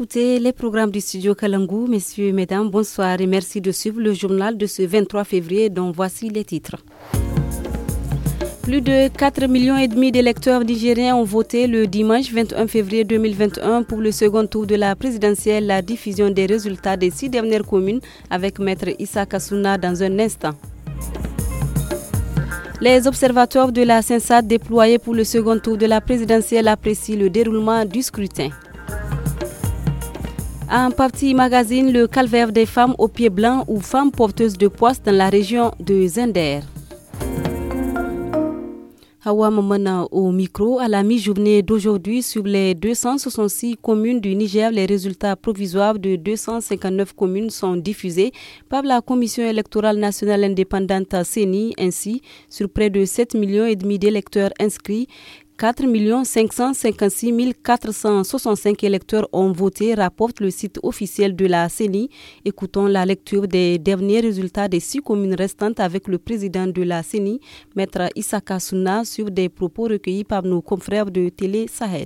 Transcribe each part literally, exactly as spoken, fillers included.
écoutez les programmes du studio Kalangu. Messieurs, mesdames, bonsoir et merci de suivre le journal de ce vingt-trois février dont voici les titres. Plus de quatre millions et demi d'électeurs nigériens ont voté le dimanche vingt et un février deux mille vingt et un pour le second tour de la présidentielle, la diffusion des résultats des six dernières communes avec Maître Issa Kassouna dans un instant. Les observateurs de la Sensat déployés pour le second tour de la présidentielle apprécient le déroulement du scrutin. En partie magazine, le calvaire des femmes aux pieds blancs ou femmes porteuses de poisse dans la région de Zender. Hawa Mamana au micro. À la mi-journée d'aujourd'hui, sur les deux cent soixante-six communes du Niger, les résultats provisoires de deux cent cinquante-neuf communes sont diffusés par la Commission électorale nationale indépendante C E N I. Ainsi, sur près de sept millions et demi d'électeurs inscrits, quatre millions cinq cent cinquante-six mille quatre cent soixante-cinq électeurs ont voté, rapporte le site officiel de la C E N I. Écoutons la lecture des derniers résultats des six communes restantes avec le président de la C E N I, Maître Issa Kassouna, sur des propos recueillis par nos confrères de Télé Sahel.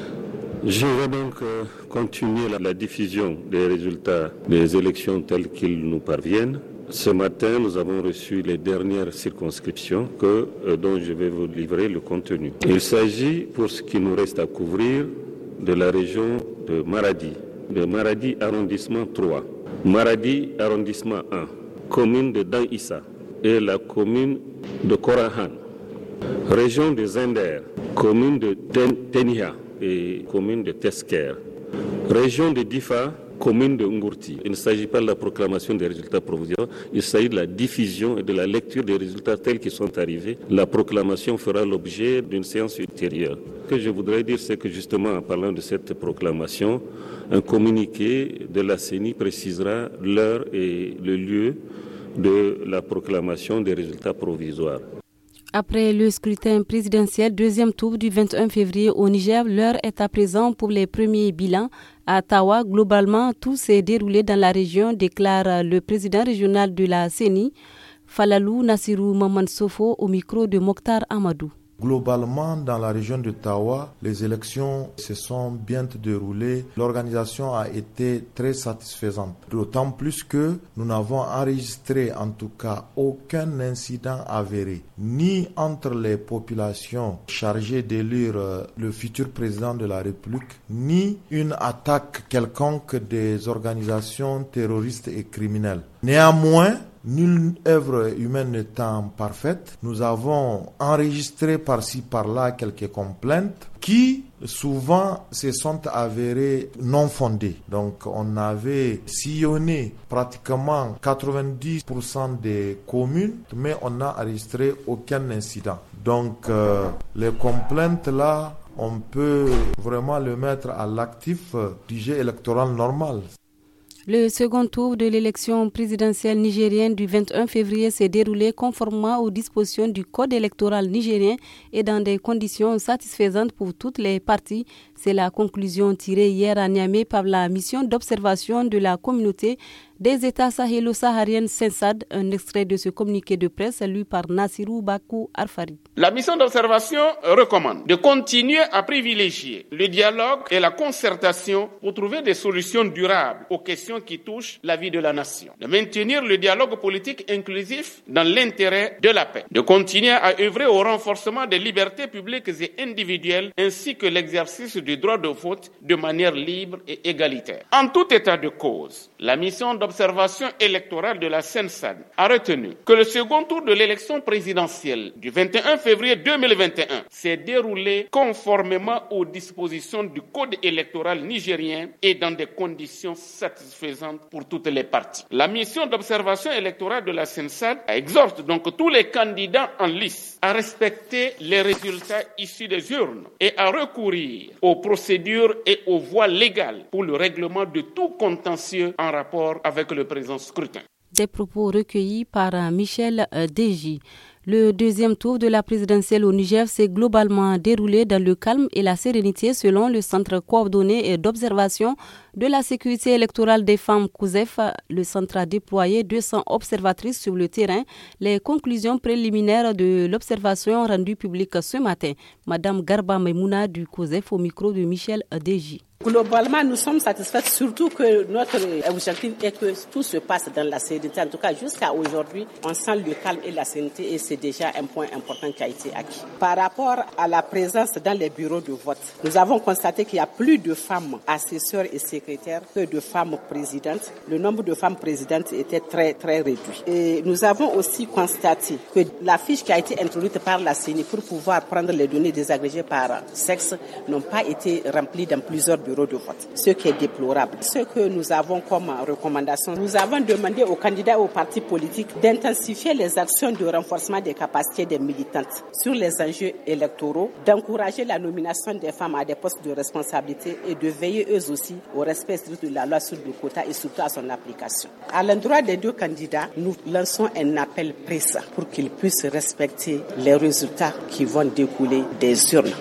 Je vais donc euh, continuer la, la diffusion des résultats des élections telles qu'ils nous parviennent. Ce matin, nous avons reçu les dernières circonscriptions que, euh, dont je vais vous livrer le contenu. Il s'agit, pour ce qui nous reste à couvrir, de la région de Maradi, de Maradi arrondissement trois, Maradi arrondissement un, commune de Dan Issa et la commune de Korahan, région de Zender, commune de Tenia et commune de Tesker, région de Difa, commune de Ngourti. Il ne s'agit pas de la proclamation des résultats provisoires, il s'agit de la diffusion et de la lecture des résultats tels qu'ils sont arrivés. La proclamation fera l'objet d'une séance ultérieure. Ce que je voudrais dire, c'est que justement, en parlant de cette proclamation, un communiqué de la C E N I précisera l'heure et le lieu de la proclamation des résultats provisoires. Après le scrutin présidentiel, deuxième tour du vingt et un février au Niger, l'heure est à présent pour les premiers bilans. À Tawa, globalement, tout s'est déroulé dans la région, déclare le président régional de la C E N I, Falalou Nassirou Maman Sofo, au micro de Mokhtar Amadou. Globalement, dans la région de Tawa, les élections se sont bien déroulées. L'organisation a été très satisfaisante. D'autant plus que nous n'avons enregistré en tout cas aucun incident avéré, ni entre les populations chargées d'élire le futur président de la République, ni une attaque quelconque des organisations terroristes et criminelles. Néanmoins, nulle œuvre humaine n'étant parfaite, nous avons enregistré par-ci par-là quelques complaintes qui souvent se sont avérées non fondées. Donc on avait sillonné pratiquement quatre-vingt-dix pour cent des communes, mais on n'a enregistré aucun incident. Donc euh, les complaintes là, on peut vraiment le mettre à l'actif du jeu électoral normal. Le second tour de l'élection présidentielle nigérienne du vingt et un février s'est déroulé conformément aux dispositions du Code électoral nigérien et dans des conditions satisfaisantes pour toutes les parties. C'est la conclusion tirée hier à Niamey par la mission d'observation de la communauté des États sahélo-sahariens Sensat. Un extrait de ce communiqué de presse lu par Nassirou Bakou Arfari. La mission d'observation recommande de continuer à privilégier le dialogue et la concertation pour trouver des solutions durables aux questions qui touchent la vie de la nation, de maintenir le dialogue politique inclusif dans l'intérêt de la paix, de continuer à œuvrer au renforcement des libertés publiques et individuelles ainsi que l'exercice du droit de vote de manière libre et égalitaire. En tout état de cause, la mission d'observation électorale de la Sensat a retenu que le second tour de l'élection présidentielle du vingt et un février deux mille vingt et un s'est déroulé conformément aux dispositions du Code électoral nigérien et dans des conditions satisfaisantes pour toutes les parties. La mission d'observation électorale de la Sensat exhorte donc tous les candidats en lice à respecter les résultats issus des urnes et à recourir aux procédures et aux voies légales pour le règlement de tout contentieux en rapport avec le présent scrutin. Des propos recueillis par Michel Deji. Le deuxième tour de la présidentielle au Niger s'est globalement déroulé dans le calme et la sérénité selon le centre coordonné et d'observation de la sécurité électorale des femmes COUSEF. Le centre a déployé deux cents observatrices sur le terrain. Les conclusions préliminaires de l'observation rendues publiques ce matin. Madame Garba Maimouna du COUSEF au micro de Michel Deji. Globalement, nous sommes satisfaits, surtout que notre objectif est que tout se passe dans la sérénité. En tout cas, jusqu'à aujourd'hui, on sent le calme et la sérénité et c'est déjà un point important qui a été acquis. Par rapport à la présence dans les bureaux de vote, nous avons constaté qu'il y a plus de femmes assesseurs et secrétaires que de femmes présidentes. Le nombre de femmes présidentes était très, très réduit. Et nous avons aussi constaté que la fiche qui a été introduite par la C E N I pour pouvoir prendre les données désagrégées par sexe n'ont pas été remplies dans plusieurs bureaux de vote, ce qui est déplorable. Ce que nous avons comme recommandation, nous avons demandé aux candidats et aux partis politiques d'intensifier les actions de renforcement des capacités des militantes sur les enjeux électoraux, d'encourager la nomination des femmes à des postes de responsabilité et de veiller eux aussi au respect strict de la loi sur le quota et surtout à son application. À l'endroit des deux candidats, nous lançons un appel pressant pour qu'ils puissent respecter les résultats qui vont découler des urnes.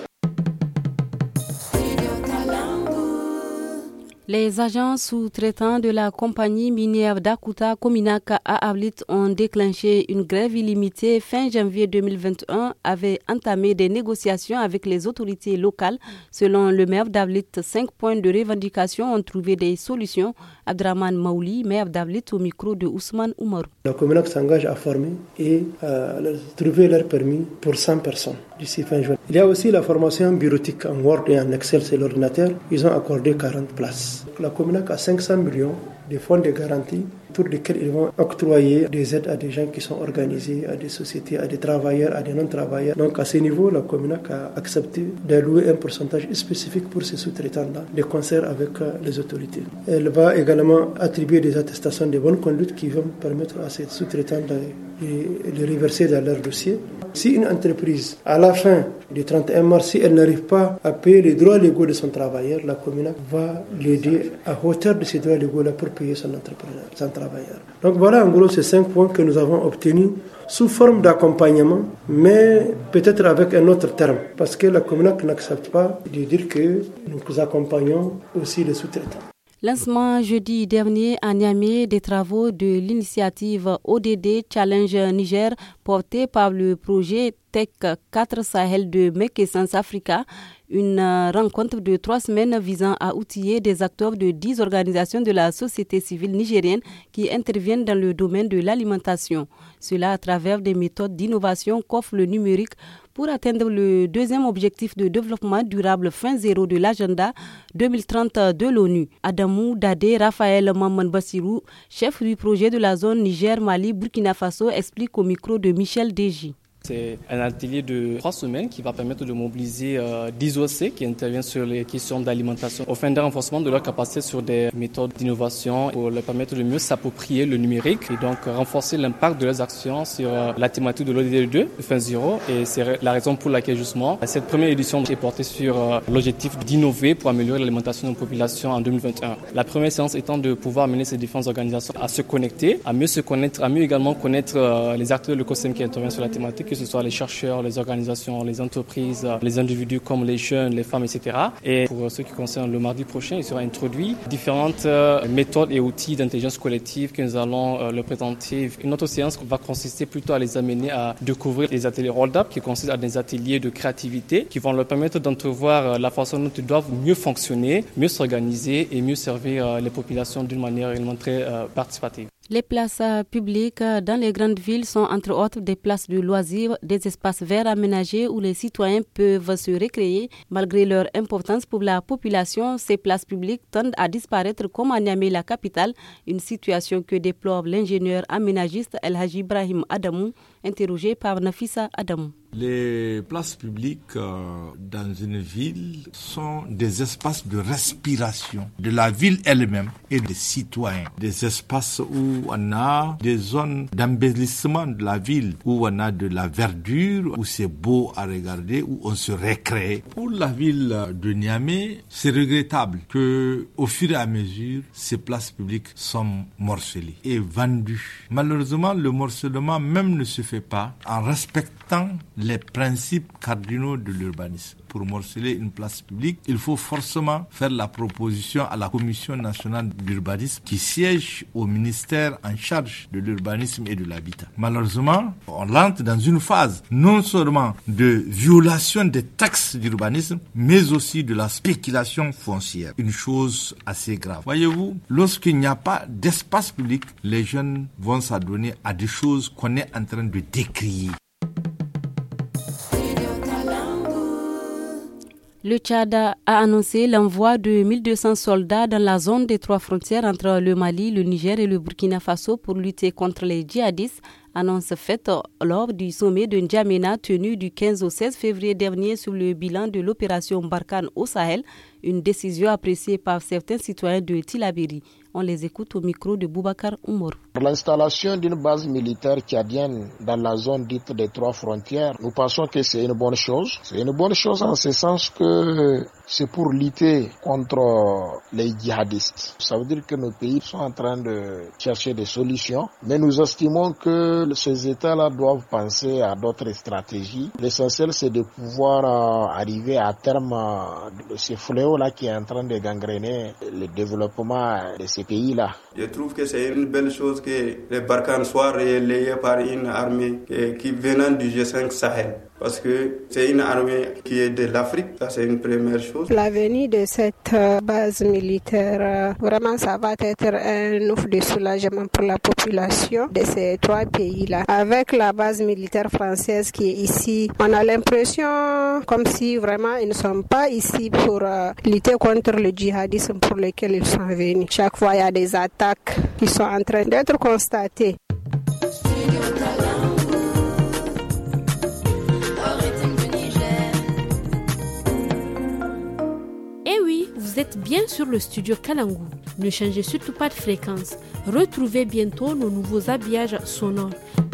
Les agents sous-traitants de la compagnie minière d'Akuta Kominaka à Arlit ont déclenché une grève illimitée fin janvier deux mille vingt et un, avaient entamé des négociations avec les autorités locales. Selon le maire d'Arlit, cinq points de revendication ont trouvé des solutions. Abdraman Maouli, maire d'Arlit, au micro de Ousmane Oumarou. La Kominak s'engage à former et à trouver leur permis pour cent personnes d'ici fin juin. Il y a aussi la formation bureautique en Word et en Excel, c'est l'ordinateur. Ils ont accordé quarante places. La Kominak a cinq cents millions de fonds de garantie pour lesquels ils vont octroyer des aides à des gens qui sont organisés, à des sociétés, à des travailleurs, à des non-travailleurs. Donc à ce niveau, la Kominak a accepté d'allouer un pourcentage spécifique pour ces sous-traitants-là, de concert avec les autorités. Elle va également attribuer des attestations de bonne conduite qui vont permettre à ces sous-traitants de les reverser dans leur dossier. Si une entreprise, à la fin du trente et un mars, si elle n'arrive pas à payer les droits légaux de son travailleur, la Kominak va l'aider à hauteur de ces droits légaux-là pour payer son entrepreneur, son travailleur. Donc voilà en gros ces cinq points que nous avons obtenus sous forme d'accompagnement, mais peut-être avec un autre terme, parce que la Kominak n'accepte pas de dire que nous accompagnons aussi les sous-traitants. Lancement jeudi dernier à Niamey des travaux de l'initiative O D D Challenge Niger portée par le projet Tech quatre Sahel de Make Essence Africa, une rencontre de trois semaines visant à outiller des acteurs de dix organisations de la société civile nigérienne qui interviennent dans le domaine de l'alimentation. Cela à travers des méthodes d'innovation qu'offre le numérique pour atteindre le deuxième objectif de développement durable fin zéro de l'agenda deux mille trente de l'ONU. Adamou Dade Raphaël Maman Bassirou, chef du projet de la zone Niger-Mali-Burkina Faso, explique au micro de Michel Deji. C'est un atelier de trois semaines qui va permettre de mobiliser euh, dix O C qui interviennent sur les questions d'alimentation au fin de renforcement de leur capacité sur des méthodes d'innovation pour leur permettre de mieux s'approprier le numérique et donc renforcer l'impact de leurs actions sur euh, la thématique de l'O D D deux, fin zéro. Et c'est la raison pour laquelle justement cette première édition est portée sur euh, l'objectif d'innover pour améliorer l'alimentation de la population en deux mille vingt et un. La première séance étant de pouvoir amener ces différentes organisations à se connecter, à mieux se connaître, à mieux également connaître euh, les acteurs de l'écosystème qui interviennent sur la thématique, que ce soit les chercheurs, les organisations, les entreprises, les individus comme les jeunes, les femmes, et cetera. Et pour ce qui concerne le mardi prochain, il sera introduit différentes méthodes et outils d'intelligence collective que nous allons leur présenter. Une autre séance va consister plutôt à les amener à découvrir les ateliers Hold Up, qui consistent à des ateliers de créativité, qui vont leur permettre d'entrevoir la façon dont ils doivent mieux fonctionner, mieux s'organiser et mieux servir les populations d'une manière réellement très participative. Les places publiques dans les grandes villes sont entre autres des places de loisirs, des espaces verts aménagés où les citoyens peuvent se récréer. Malgré leur importance pour la population, ces places publiques tendent à disparaître comme à Niamey, la capitale, une situation que déplore l'ingénieur aménagiste El Hadji Ibrahim Adamou, interrogé par Nafissa Adamou. Les places publiques euh, dans une ville sont des espaces de respiration de la ville elle-même et des citoyens. Des espaces où on a des zones d'embellissement de la ville, où on a de la verdure, où c'est beau à regarder, où on se récrée. Pour la ville de Niamey, c'est regrettable que, au fur et à mesure, ces places publiques sont morcelées et vendues. Malheureusement, le morcellement même ne se fait pas en respectant les principes cardinaux de l'urbanisme. pour morceler une place publique, il faut forcément faire la proposition à la Commission nationale d'urbanisme qui siège au ministère en charge de l'urbanisme et de l'habitat. Malheureusement, on entre dans une phase non seulement de violation des taxes d'urbanisme, mais aussi de la spéculation foncière. Une chose assez grave. Voyez-vous, lorsqu'il n'y a pas d'espace public, les jeunes vont s'adonner à des choses qu'on est en train de décrier. Le Tchad a annoncé l'envoi de mille deux cents soldats dans la zone des trois frontières entre le Mali, le Niger et le Burkina Faso pour lutter contre les djihadistes. Annonce faite lors du sommet de N'Djamena tenu du quinze au seize février dernier sur le bilan de l'opération Barkhane au Sahel, une décision appréciée par certains citoyens de Tillabéri. On les écoute au micro de Boubacar Oumar. L'installation d'une base militaire tchadienne dans la zone dite des trois frontières, nous pensons que c'est une bonne chose. C'est une bonne chose en ce sens que c'est pour lutter contre les djihadistes. Ça veut dire que nos pays sont en train de chercher des solutions, mais nous estimons que ces États-là doivent penser à d'autres stratégies. L'essentiel, c'est de pouvoir euh, arriver à terme euh, de ce fléau-là qui est en train de gangréner le développement de ces pays-là. Je trouve que c'est une belle chose que les Barkhane soient relayés par une armée qui venant du G cinq Sahel. Parce que c'est une armée qui est de l'Afrique, ça c'est une première chose. La venue de cette base militaire, vraiment ça va être un ouf de soulagement pour la population de ces trois pays-là. Avec la base militaire française qui est ici, on a l'impression comme si vraiment ils ne sont pas ici pour lutter contre le djihadisme pour lequel ils sont venus. Chaque fois il y a des attaques qui sont en train d'être constatées. Vous êtes bien sur le studio Kalangu. Ne changez surtout pas de fréquence. Retrouvez bientôt nos nouveaux habillages sonores.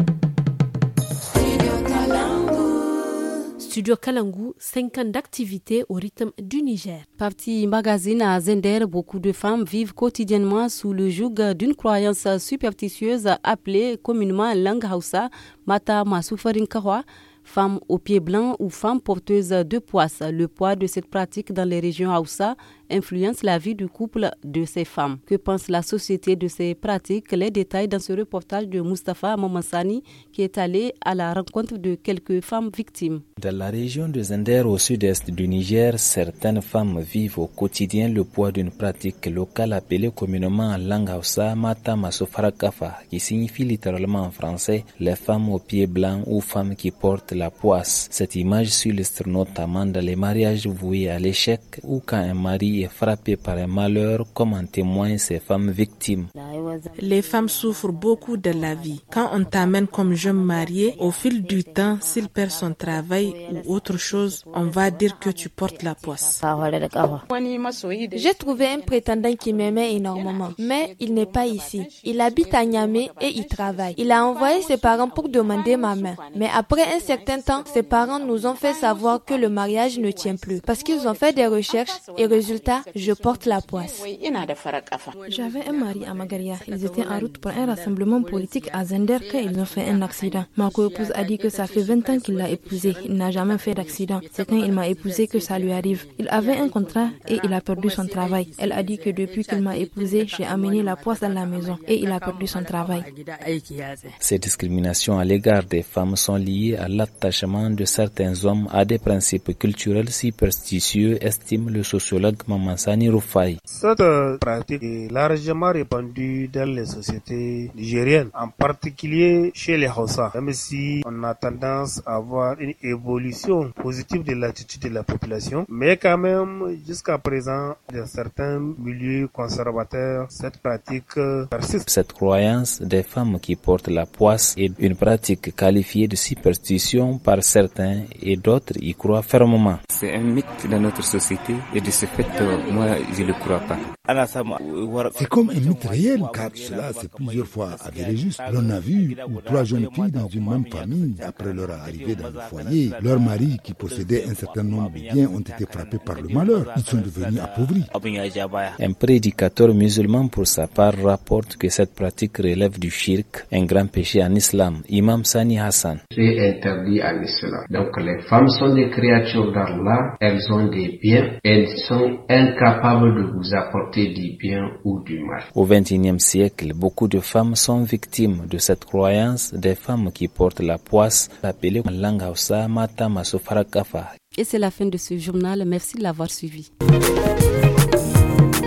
Studio Kalangu, cinq ans d'activité au rythme du Niger. Parti magazine à Zender, beaucoup de femmes vivent quotidiennement sous le joug d'une croyance superstitieuse appelée communément langue Hausa, Mata Masoufarin Kahwa. Femmes aux pieds blancs ou femmes porteuses de poisse. Le poids de cette pratique dans les régions Hausa influence la vie du couple de ces femmes. Que pense la société de ces pratiques? Les détails dans ce reportage de Mustapha Mamansani qui est allé à la rencontre de quelques femmes victimes. Dans la région de Zender au sud-est du Niger, certaines femmes vivent au quotidien le poids d'une pratique locale appelée communément en langue Hausa Mata Masofarakafa, qui signifie littéralement en français les femmes aux pieds blancs ou femmes qui portent la poisse. Cette image s'illustre notamment dans les mariages voués à l'échec ou quand un mari est frappé par un malheur, comme en témoignent ces femmes victimes. Les femmes souffrent beaucoup de la vie. Quand on t'amène comme jeune mariée, au fil du temps, s'il perd son travail ou autre chose, on va dire que tu portes la poisse. J'ai trouvé un prétendant qui m'aimait énormément, mais il n'est pas ici. Il habite à Niamey et il travaille. Il a envoyé ses parents pour demander ma main. Mais après un certain temps, ses parents nous ont fait savoir que le mariage ne tient plus. Parce qu'ils ont fait des recherches et résultat, je porte la poisse. J'avais un mari à Magaria. Ils étaient en route pour un rassemblement politique à Zender quand ils ont fait un accident. Ma co-épouse a dit que ça fait vingt ans qu'il l'a épousé. Il n'a jamais fait d'accident. C'est quand il m'a épousé que ça lui arrive. Il avait un contrat et il a perdu son travail. Elle a dit que depuis qu'il m'a épousé, j'ai amené la poisse dans la maison et il a perdu son travail. Ces discriminations à l'égard des femmes sont liées à l'attachement de certains hommes à des principes culturels superstitieux, estime le sociologue Mamansani Rufai. Cette pratique est largement répandue dans les sociétés nigériennes, en particulier chez les Hausa, même si on a tendance à avoir une évolution positive de l'attitude de la population, mais quand même, jusqu'à présent, dans certains milieux conservateurs, cette pratique persiste. Cette croyance des femmes qui portent la poisse est une pratique qualifiée de superstition par certains et d'autres y croient fermement. C'est un mythe dans notre société et de ce fait, moi, je ne le crois pas. C'est comme un mythe réel, car cela s'est plusieurs fois avéré juste. L'on a vu où trois jeunes filles dans une même famille, après leur arrivée dans le foyer, leurs maris qui possédaient un certain nombre de biens ont été frappés par le malheur. Ils sont devenus appauvris. Un prédicateur musulman, pour sa part, rapporte que cette pratique relève du shirk, un grand péché en islam. Imam Sani Hassan. C'est interdit en islam. Donc les femmes sont des créatures d'Allah, elles ont des biens, elles sont incapables de vous apporter du bien ou du mal. Au vingt et unième siècle, beaucoup de femmes sont victimes de cette croyance, des femmes qui portent la poisse, appelée en langue Hausa Mata Maso Farakafa. Et c'est la fin de ce journal. Merci de l'avoir suivi.